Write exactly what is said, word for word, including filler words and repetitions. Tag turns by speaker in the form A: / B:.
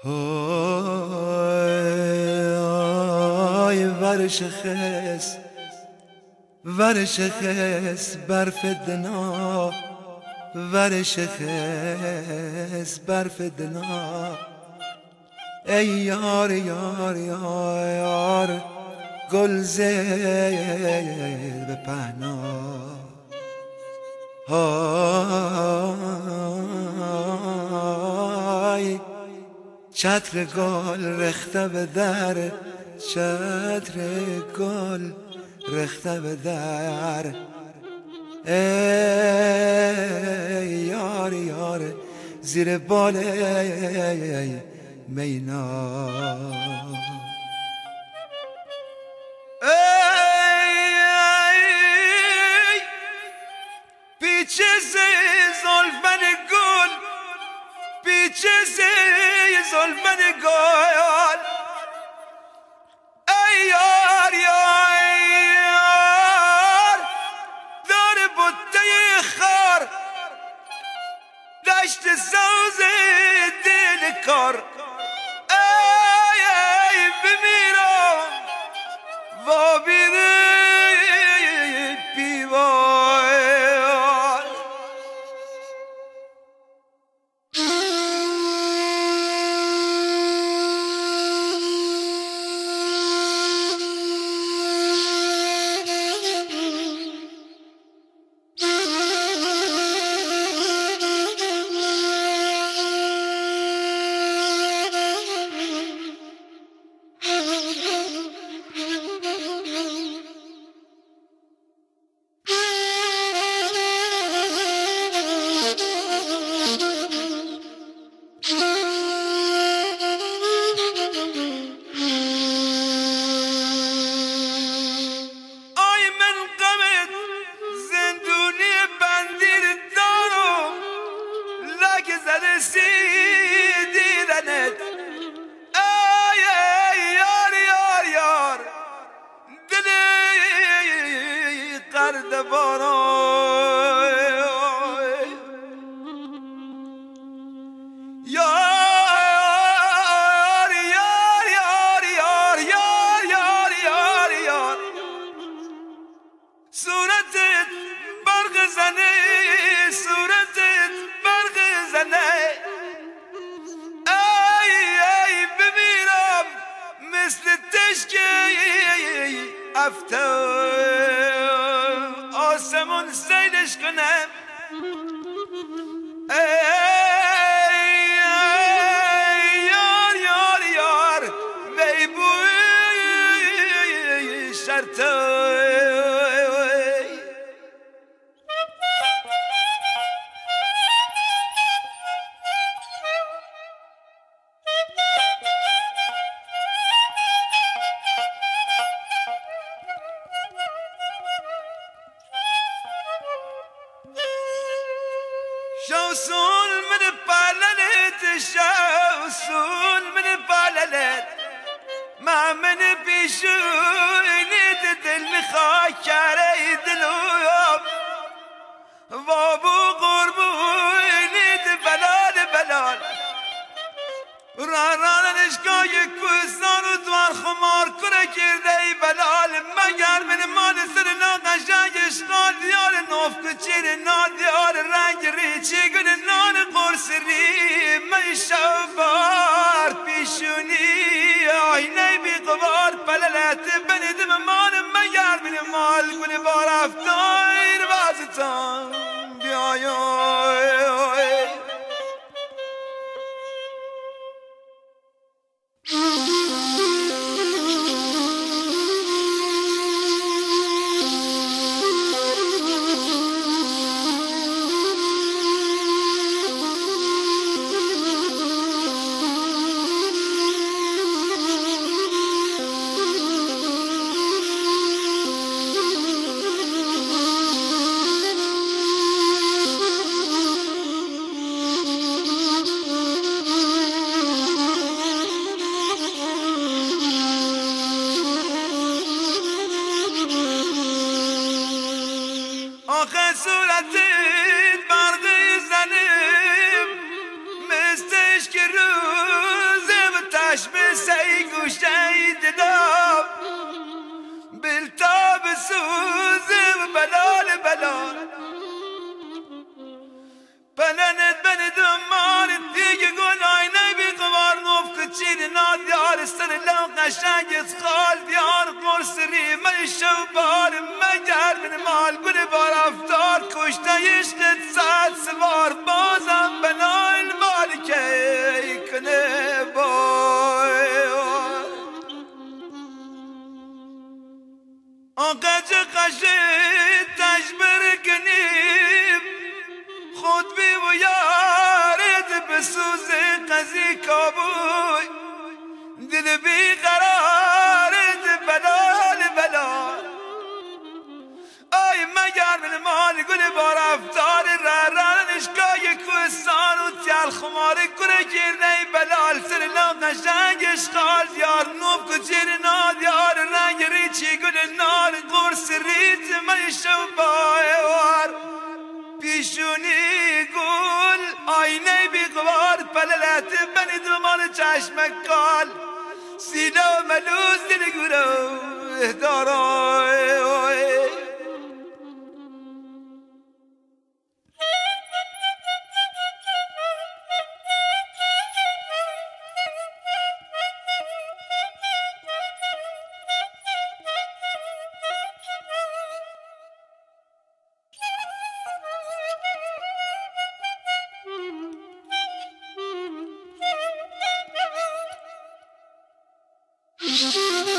A: های ورش خس ورش خس برف دنا ورش خس برف دنا ای یار یار یار یار گل زید به پهنا های چتر گل رخته به در چتر گل رخته به در ای یار یار زیر بال مینا پیچه زلفن گل پیچه زلفن گل ای یار یار دار بوته خار دشت سوز دل کار ای ای بمیرم و بیره دیدنت ای ای یار یار یار دلی قرد بارای یار یار یار یار یار یار یار یار صورتت برق زنه صورتت برق زنه مثل تشکی افتاد آسمون سیلش کنم ای یار یار یار وی بوی شرطای شوصول من باللت شوصول من باللت ما من بيشوني دل مخاكري دلوب وابو قربوني بلال بلال راران نشکای کوستان و دوار خمار کنه کرده ای بلال مگر من مال سر ناقشنگ اشغال دیار نوف کچیر نادیار رنگ ریچی گل نان قرص ری من شبار پیشونی آینه بی قبار پللت بندم مال مگر من مال گل بار افتایر بازتان بیایای بسوزم بلال بلال بلند بند مان دیگه گل آینه بی قوار نوف کچین ناد یار سر لو قشنگ خال دیار قرص ریمه شو بار مگر من مال گل بار افتار کشته عشقت ساعت سوار بازم بلال مالکه کنه بای آقج قشه تجبر کنیم خود بی و یارد بسوز قضی کابوی دل بی قرارد بلال بلال آی مگر من مال گل بار افتار ررنشگاه کوستان و تیال خمار کنه گرنه بلال سر لام قشنگ اشغال دیار نوب کچیر ناد دیار رنگ ریچی گل نار قرص ریت میشو بایوار پیشونی گل آینه بیقوار پللت بنی دومان چشمک کال سینا و ملوز دل گروه دارای
B: Thank you.